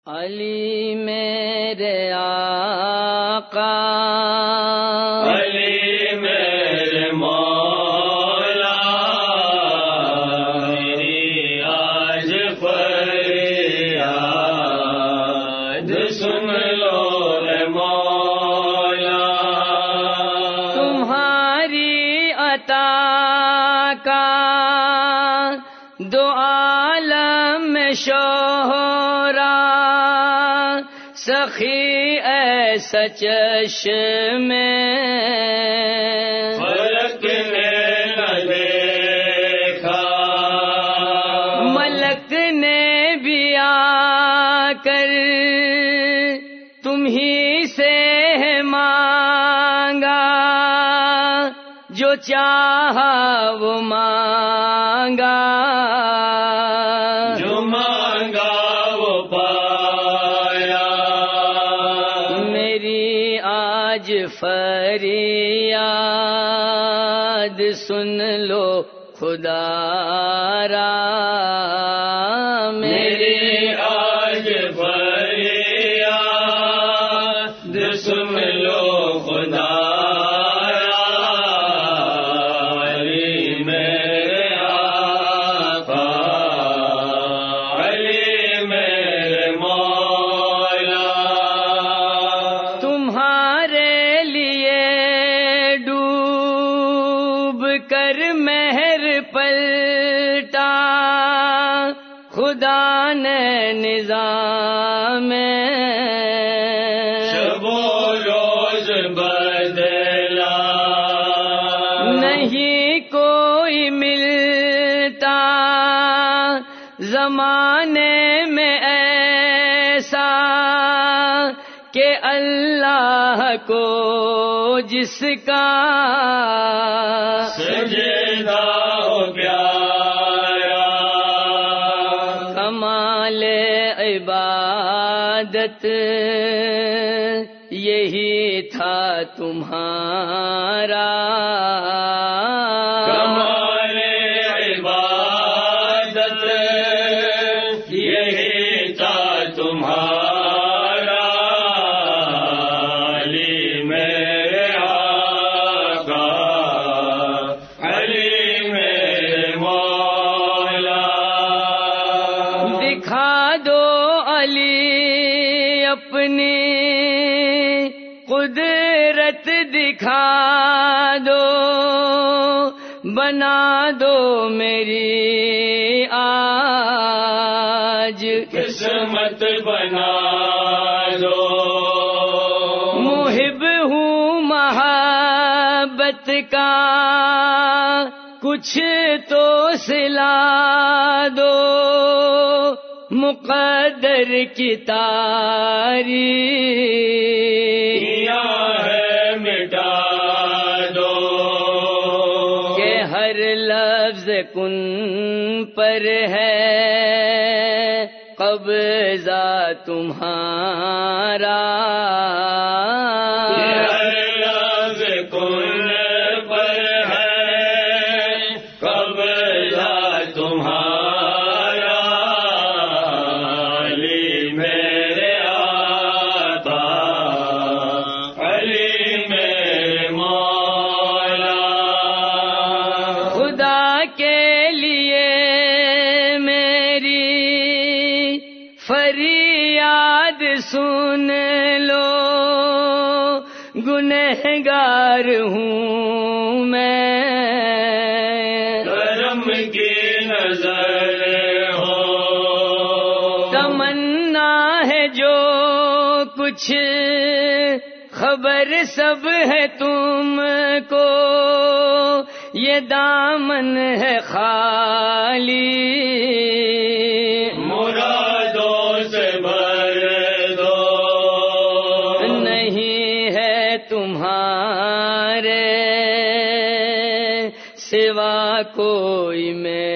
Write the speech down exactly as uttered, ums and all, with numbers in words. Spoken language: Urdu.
علی میرے آقا، علی میرے مولا، میری آج فریاد سن لو اے مولا، تمہاری عطا کا دو عالم میں شہرا، سخی ایسا چشم فلک نے نہ دیکھا، ملک نے بھی آ کر تم ہی سے مانگا، جو چاہا وہ مانگا، جو مانگا وہ پایا، میری آج فریاد سن لو خدا را، میری آج فریاد سن لو خدا، علی میرے آقا، علی میرے مولا، تمہارے لیے ڈوب کر مہر پلٹا خدا نے نظام شب و روز بدلا، نہیں کوئی ملتا زمانے میں ایسا کہ اللہ کو جس کا سجدہ ہو پیارا، کمال عبادت یہی تھا تمہارا، کمال عبادت یہی تھا تمہارا، علی میرے آقا، علی میرے مولا، دکھا دو علی اپنی قدرت، دکھا دو بنا دو میری آج قسمت بنا دو، محب ہوں محبت کا کچھ تو سلا دو، مقدر کی تاریخ کیا ہے مٹا دو، کہ ہر لفظ کن پر ہے قبضہ تمہارا، ہر لفظ کن پر ہے قبضہ تمہارا، علی میرے آقا، علی میرے مولا، خدا کے لیے میری فریاد سن لو، گنہگار ہوں میں، کرم کی نظر ہو، تمنا ہے جو کچھ خبر سب ہے تم کو، یہ دامن ہے خالی، مرادوں سے بھر دو، نہیں ہے تمہارے سوا کوئی میں